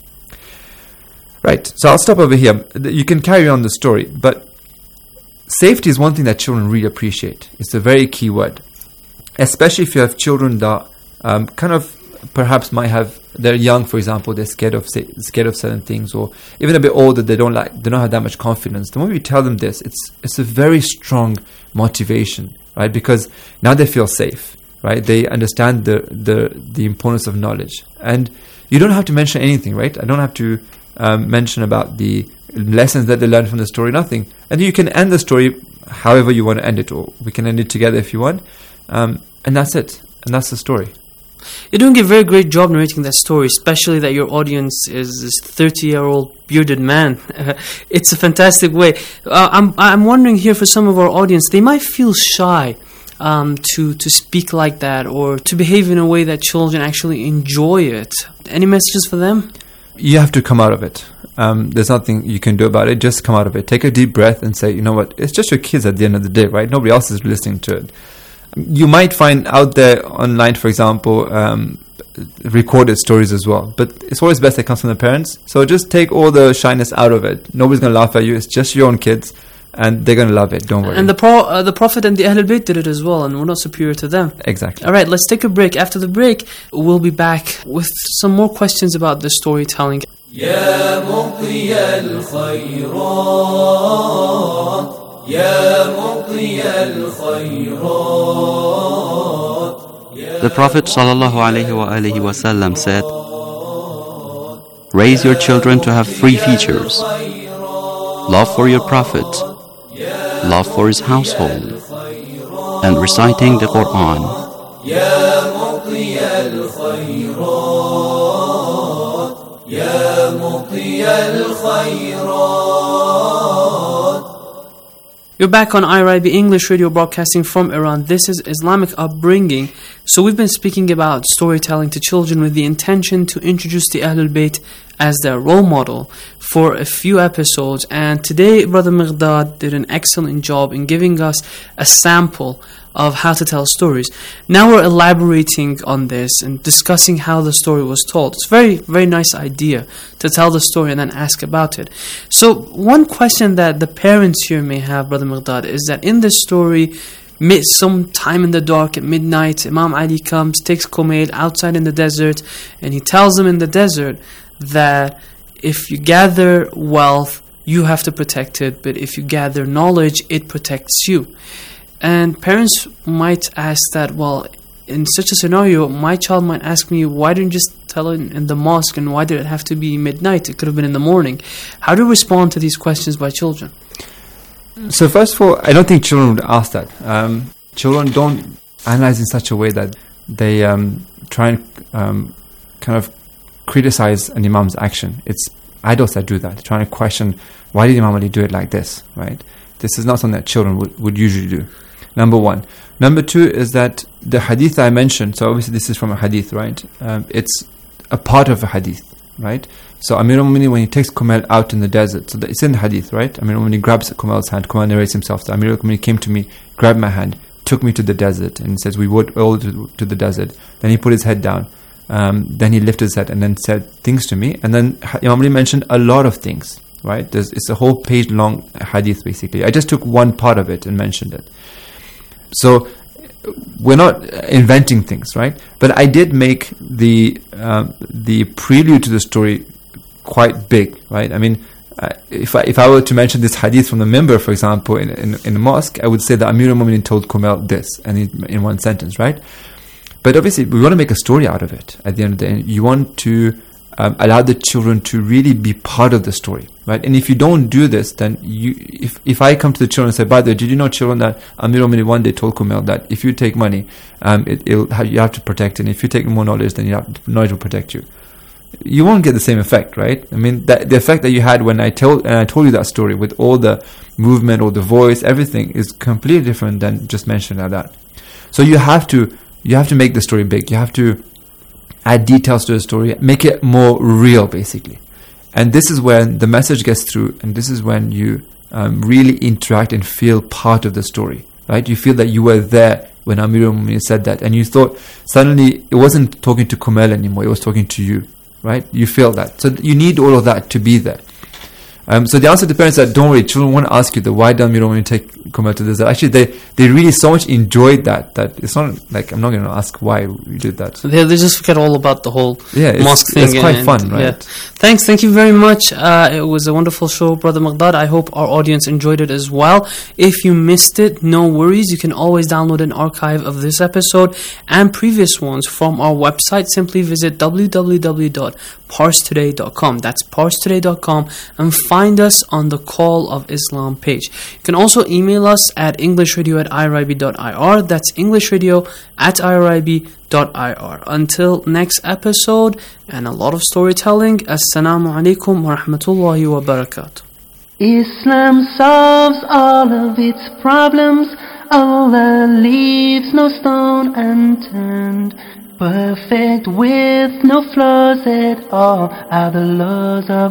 T: Right, so I'll stop over here. You can carry on the story, but safety is one thing that children really appreciate. It's a very key word. Especially if you have children that kind of perhaps they're young, for example, they're scared of certain things, or even a bit older, they don't have that much confidence. The moment you tell them this, it's a very strong motivation, right? Because now they feel safe, right? They understand the importance of knowledge, and you don't have to mention anything, right? I don't have to mention about the lessons that they learned from the story, nothing. And you can end the story however you want to end it, or we can end it together if you want. And that's it. And that's the story.
S: You're doing a very great job narrating that story, especially that your audience is this 30-year-old bearded man. It's a fantastic way. I'm wondering here, for some of our audience, they might feel shy to speak like that, or to behave in a way that children actually enjoy it. Any messages for them?
T: You have to come out of it. There's nothing you can do about it. Just come out of it. Take a deep breath and say, you know what? It's just your kids at the end of the day, right? Nobody else is listening to it. You might find out there online, for example, recorded stories as well. But it's always best that comes from the parents. So just take all the shyness out of it. Nobody's going to laugh at you. It's just your own kids, and they're going to love it. Don't worry.
S: And the Prophet and the Ahlul Bayt did it as well, and we're not superior to them.
T: Exactly.
S: All right, let's take a break. After the break, we'll be back with some more questions about the storytelling.
A: يا مضي الخيرات يا مضي الخيرات.
U: The Prophet ﷺ said, "Raise your children to have three features: love for your Prophet, love for his household, and reciting the Quran."
A: يا مضي الخيرات يا مضي الخيرات.
S: You're back on IRIB English Radio, broadcasting from Iran. This is Islamic Upbringing. So we've been speaking about storytelling to children with the intention to introduce the Ahlul Bayt as their role model for a few episodes. And today, Brother Miqdad did an excellent job in giving us a sample of how to tell stories. Now we're elaborating on this and discussing how the story was told. It's a very, very nice idea to tell the story and then ask about it. So one question that the parents here may have, Brother Miqdad, is that in this story, some time in the dark at midnight, Imam Ali comes, takes Kumail outside in the desert, and he tells them in the desert that if you gather wealth, you have to protect it, but if you gather knowledge, it protects you. And parents might ask that, well, in such a scenario, my child might ask me, why didn't you just tell it in the mosque, and why did it have to be midnight? It could have been in the morning. How do you respond to these questions by children?
T: So first of all, I don't think children would ask that. Children don't analyze in such a way that they try and kind of criticize an imam's action. It's adults that do that, trying to question, why did Imam Ali do it like this, right? This is not something that children would usually do. Number one. Number two is that the hadith I mentioned, so obviously this is from a hadith, right? It's a part of a hadith, right? So Amir al-Mu'minin, when he takes Kumail out in the desert, so it's in the hadith, right? Amir al-Mu'minin grabs Kumail's hand. Kumail narrates himself. So Amir al-Mu'minin came to me, grabbed my hand, took me to the desert, and says, we went all to the desert. Then he put his head down. Then he lifted his head and then said things to me. And then Imam Ali mentioned a lot of things, right? It's a whole page-long hadith, basically. I just took one part of it and mentioned it. So we're not inventing things, right? But I did make the prelude to the story quite big, right? I mean, if I were to mention this hadith from the minbar, for example, in a mosque, I would say that Amir al-Mu'minin told Kumail this, and in one sentence, right? But obviously, we want to make a story out of it. At the end of the day, you want to allow the children to really be part of the story, right? And if you don't do this, then if I come to the children and say, by the way, did you know, children, that Amir al-Mu'minin one day told Kumail that if you take money, you have to protect it, and if you take more knowledge, then knowledge will protect you. You won't get the same effect, right? I mean, the effect that you had when I told you that story with all the movement or the voice, everything is completely different than just mentioning like that. So you have to make the story big. You have to add details to the story, make it more real, basically. And this is when the message gets through, and this is when you really interact and feel part of the story, right? You feel that you were there when Amir al-Mu'minin said that, and you thought suddenly it wasn't talking to Kumail anymore, it was talking to you, right? You feel that. So you need all of that to be there. So the answer to parents is that, don't worry, children won't ask you the why don't you take Kumail to this. Actually, they really so much enjoyed that it's not like I'm not going to ask why you did that.
S: So they just forget all about the whole mosque thing.
T: It's quite fun, right?
S: Yeah. Thank you very much. It was a wonderful show, Brother Miqdad. I hope our audience enjoyed it as well. If you missed it, no worries. You can always download an archive of this episode and previous ones from our website. Simply visit www.parstoday.com. That's parstoday.com, and find us on the Call of Islam page. You can also email us at englishradio@irib.ir. That's englishradio@irib.ir. Until next episode, and a lot of storytelling. Assalamu alaikum wa rahmatullahi wa barakatuh.
R: Islam solves all of its problems. Allah leaves no stone unturned. Perfect with no flaws at all are the laws of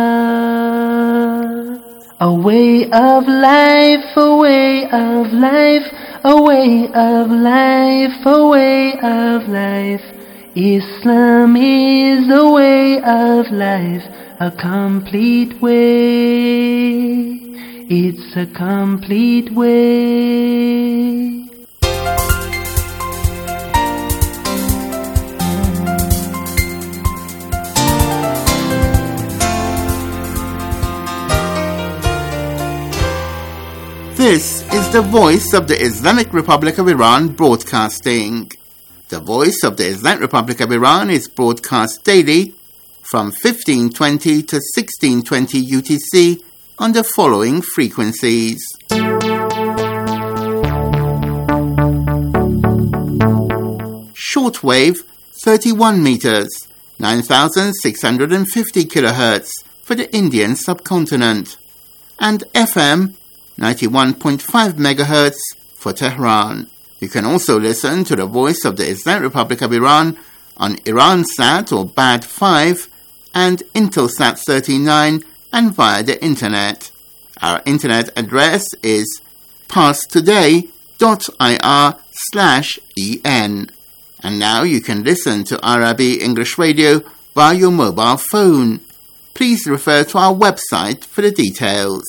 R: Allah. A way of life, a way of life, a way of life, a way of life. Islam is a way of life, a complete way. It's a complete way.
N: This is the Voice of the Islamic Republic of Iran broadcasting. The Voice of the Islamic Republic of Iran is broadcast daily from 1520 to 1620 UTC on the following frequencies. Shortwave 31 meters, 9,650 kilohertz for the Indian subcontinent, and FM 91.5 MHz for Tehran. You can also listen to the Voice of the Islamic Republic of Iran on Iransat or Bad 5 and Intelsat 39 and via the internet. Our internet address is parstoday.ir/en. And now you can listen to IRIB English Radio via your mobile phone. Please refer to our website for the details.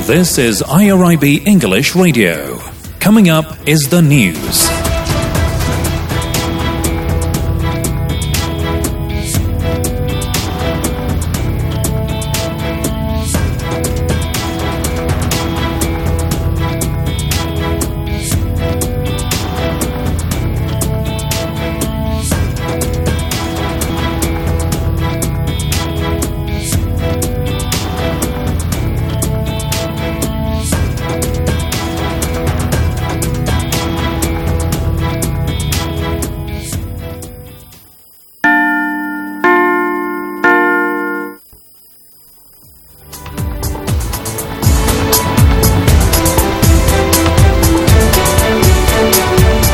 C: This is IRIB English Radio. Coming up is the news.